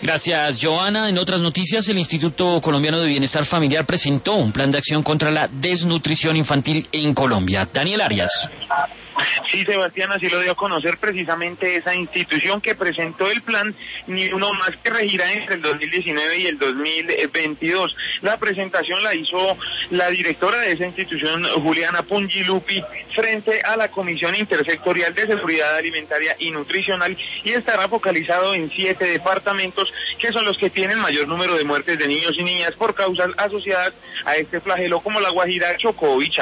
Gracias, Joana. En otras noticias, el Instituto Colombiano de Bienestar Familiar presentó un plan de acción contra la desnutrición infantil en Colombia. Daniel Arias. Sí, Sebastián, así lo dio a conocer precisamente esa institución que presentó el plan, ni uno más, que regirá entre el 2019 y el 2022. La presentación la hizo la directora de esa institución, Juliana Pungilupi, frente a la Comisión Intersectorial de Seguridad Alimentaria y Nutricional, y estará focalizado en 7 departamentos que son los que tienen mayor número de muertes de niños y niñas por causas asociadas a este flagelo, como La Guajira, Chocó y Chao.